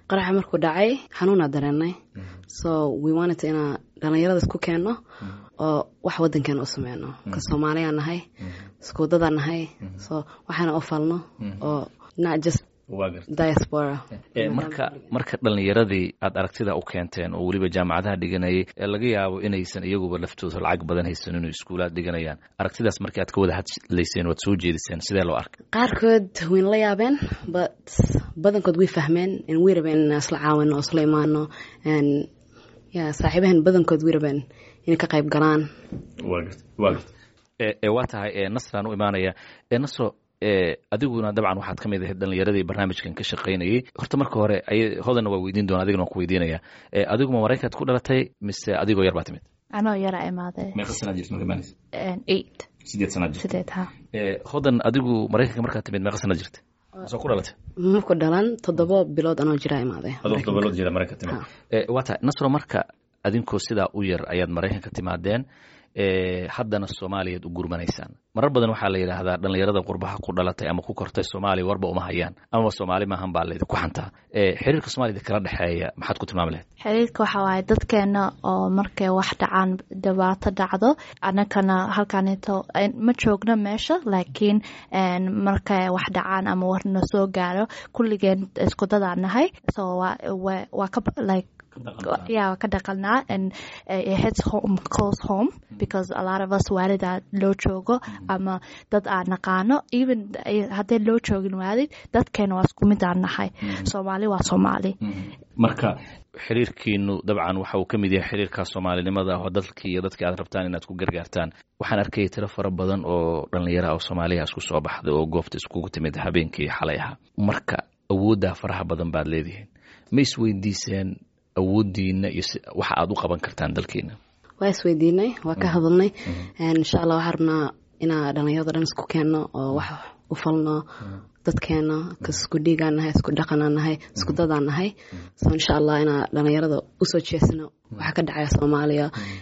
qaraxa markuu dhacay xanuuna dareennay so we wanted ina dhalinyarada isku keeno oo wax wadankeena u sameeyno ka Soomaaliya nahay isku dada nahay so waxaana u falno oo not just diaspora marka dhalinyaradii aad aragtida u keenteen oo waliba jaamacadaha dhiganayay laga yaabo inaysan iyaguba laftooda lacag badan haysan inuu iskuulaad dhiganayaan aragtidaas markii aad ka wada hadlayseen waad soo jeediseen sidee loo arkay qaarkood way la yaabeen but badankood way fahmeen in way rabeen isla caawino oo isla imaano and saaxiibahan badankood way rabeen in ka qayb galaan waa tahay nasran u imaanaya nasro adiguna dabcan waxaad kamid ahayd dhalinyaradii barnaamijkan ka shaqaynayay horta marka hore hodanna waa weydiin doona adigana waan ku weydiinaya adiguma Mareykanka ku dhalatay mise adigoo yar baa timid anoo yara imaaday meeqa sano jirtay markaas 8 sideed sano jirtay ha hodan adigu Mareykanka markaa timid meeqa sano jirtay soo ku dhalatay ma ku dhalan 7 bilood anoo jira imaaday 7 bilood jira Mareykanka timid waa tahay nasro marka adinkoo sidaa u yar ayaad Mareykanka timaadeen haddana Soomaaliyeed u gurmanaysaan marar badan waxaa la yiraahdaa dhalinyarada qurbaha ku dhalatay ama ku kortay Soomaaliya warba uma hayaan ama Soomaali ma ahan baa la ku xantaa xiriirka Soomaalida kala dhaxeeya maxaad ku tilmaami lahayd xiriirka waxa waaye dadkeena oo markay wax dhacaan dhibaato dhacdo anakana halkaanito ma joogno meesha laakiin markay wax dhacaan ama warna soo gaaro kulligeen isku dadaanahay so waa ka like kadaqalnaa and it hits home close home because a lot of us waalida loo joogo ama dad aan naqaano even haddii loo joogin waalid dadkeena waa isku mid aan nahay Soomaali waa Soomaali marka xiriirkiinu dabcan waxa uu ka mid yahay xiriirka Soomaalinimada oo dadkii aad rabtaan inaad ku gargaartaan waxaan arkay tiro fara badan oo dhalinyaro oo Soomaaliya isku soo baxday oo goobta iskugu timid habeenkii xalay ah marka awoodda faraha badan baad leedihiin ma isweydiiseen awoodiina iyo waxa aad u qaban kartaan dalkeena waa isweydiinay waa ka hadalnay insha Allah waxaan rabnaa inaan dhalinyarada dhan isku keeno oo wax u falno dadkeena isku dhiiganahay isku dhaqanahay isku dadanahay so insha Allah inaan dhalinyarada u soo jeesano waxa ka dhacaya Soomaaliya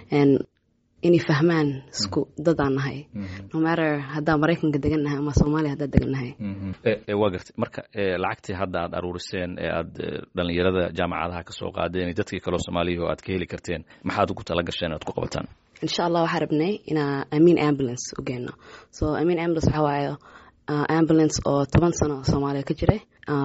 inay fahmaan isku dadanahay no matter hadda Mareykanka deganahay ama Soomaaliya hadda deganahay waa gartay marka lacagtii hadda aad aruuriseen aad dhalinyarada jaamacadaha ka soo qaadeen dadkii kale Soomaaliya oo aad ka heli karteen maxaad ugu tala gasheen aad ku qabataan insha Allah waxaan rabnay inaan Amin ambulance u geeno so Amin ambulance waxa waaye ambulance oo 10 sano Soomaaliya ka jiray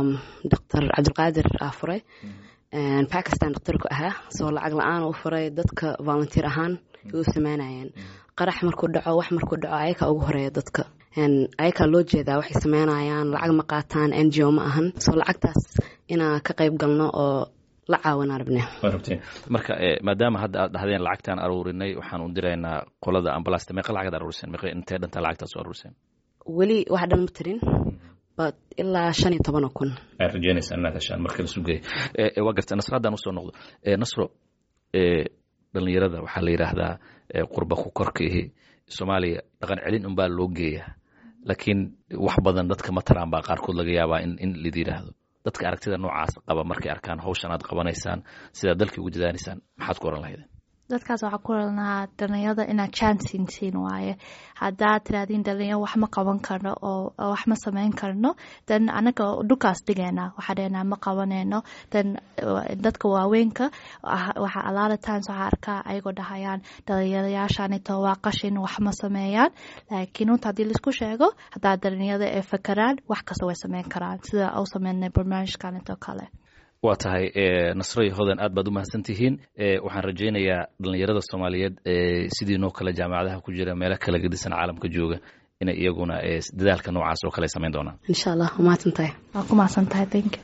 Dr. Cabdulqaadir Afuray and Pakistan doctorku ahaa so lacag la'aan u furay dadka volunteer ahaan u sameynayaan qarax markuu dhaco wax markuu dhaco ayaka ugu horeeya dadka ayaka loo jeedaa waxay sameynayaan lacag ma qaataan NGO ma ahan so lacagtaas inaan ka qayb galno oo la caawin arbne marka maadaama hadda aad dhahdeen lacagtaan aruurinay waxaan u diraynaa qolada ambulance meeqa lacag aruuriseen meeqa intee dhanta lacagtaas aruuriseen wali wax dhan ma tirin but ilaa 15,000 ay rajeynaysan inaad heshaan marka la sugay waa gartay nasradan u soo noqdo nasro dhalinyarada waxaa la yiraahdaa qurba ku korkii Soomaaliya dhaqan celin un baa loo geeyaa laakiin wax badan dadka ma taraan baa qaarkood laga yaabaa in la yiraahdo dadka aragtida noocaas qaba markay arkaan hawshan aad qabanaysaan sida dalkii ugu dadaanaysaan maxaad ku oran lahayd dadkaas waxa ku raalnaa dhalinyarada ina chance siin waaye hadaa tiraadin dhalinyaro wax ma qaban karno oo wax ma sameyn karno dan anaga dukaas digeena waxa dheena ma qabanayno dan dadka waaweynka waxa alaala taan soo arka ayagoo dhahayaan dhalinyarayaashan ito waa qashin wax ma sameeyaan laakiin inta hadii la isku sheego hadaa dhalinyarada ay fakaraan wax kasta way sameyn karaan sida oo sameynay barnaamijkan ito kale waa tahay nasray hodan aad baad u mahadsantihiin waxaan rajaynayaa dhalinyarada Soomaaliyeed sidii noo kala jaamacadaha ku jira meelo kala gedisan caalamka jooga inay iyaguna dadaalka noocaas oo kale sameyn doonaan insha Allah ma mahadsantahay thank you